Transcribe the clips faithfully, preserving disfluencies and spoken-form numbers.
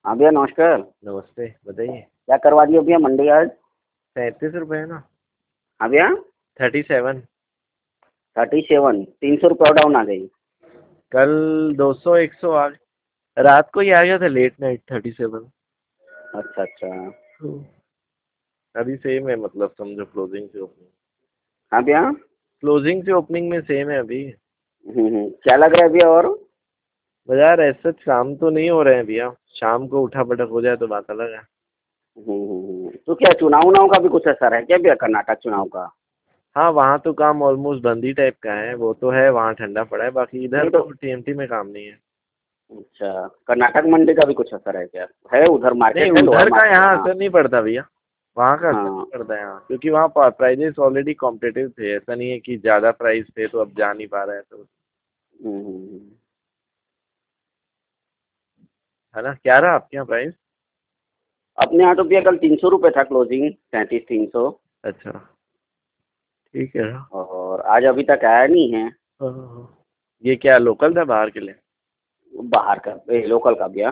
हाँ भैया नमस्कार। नमस्ते, बताइए। क्या करवा दिया भैया मंडी आज? पैंतीस रुपए है ना। हाँ भैया। Thirty seven. थर्टी सेवन, तीन सौ रुपये डाउन आ गई। कल दो सौ एक सौ आ रात को ही आ गया था, लेट नाइट थर्टी सेवन। अच्छा अच्छा। अभी सेम है, मतलब समझो क्लोजिंग से ओपनिंग। हाँ भैया। क्लोजिंग से ओपनिंग में सेम है अभी। हम्म हम्म, क्या लग रहा है भैया और? बाजार ऐसे शाम तो नहीं हो रहे हैं भैया, शाम को उठा पटक हो जाए तो बात अलग है। हम्म हम्म, हम्म। तो क्या चुनाव उनाव का भी कुछ असर है क्या भैया, कर्नाटक चुनाव का? हाँ, वहाँ तो काम ऑलमोस्ट बंद ही टाइप का है, वो तो है, वहाँ ठंडा पड़ा है, बाकी इधर नहीं तो। तो टीएमटी में काम नहीं है। अच्छा, कर्नाटक मंडी का भी कुछ असर है क्या? है उधर नहीं, मार्केट है, लोअर उधर का मार्केट, यहाँ हाँ। असर नहीं पड़ता भैया। वहाँ का असर हाँ। नहीं पड़ता यहाँ, क्योंकि वहाँ प्राइजेस ऑलरेडी कॉम्पिटिटिव थे, ऐसा नहीं है कि ज़्यादा प्राइस थे तो अब जा नहीं पा रहे हैं तो। हम्म हम्म, हम्म। है ना, क्या रहा आपके यहाँ प्राइस? अपने यहाँ तो भैया कल तीन सौ रुपये था क्लोजिंग, तैंतीस तीन सौ। अच्छा, ठीक है ना। और आज अभी तक आया नहीं है। हाँ, हाँ, हाँ। ये क्या लोकल था बाहर के लिए? बाहर का ए, लोकल का भैया।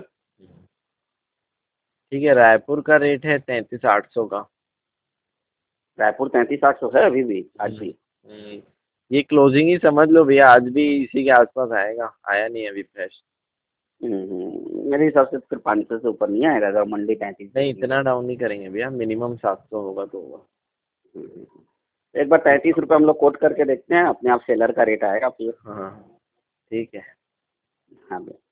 ठीक है, रायपुर का रेट है तैंतीस आठ सौ का। रायपुर तैंतीस आठ सौ है अभी भी, आज हम्म, भी। हम्म। ये क्लोजिंग ही समझ लो भैया, आज भी इसी के आसपास आएगा, आया नहीं अभी फ्रेश। हम्म, हम्म। मेरे हिसाब से फिर पाँच सौ से ऊपर नहीं आएगा अगर मंडी पैंतीस नहीं, देगी। इतना डाउन नहीं करेंगे भैया, मिनिमम सात सौ होगा तो होगा। हम्म। एक बार तैंतीस रुपये हम लोग कोट करके देखते हैं, अपने आप सेलर का रेट आएगा फिर। हाँ, ठीक है। हाँ भैया।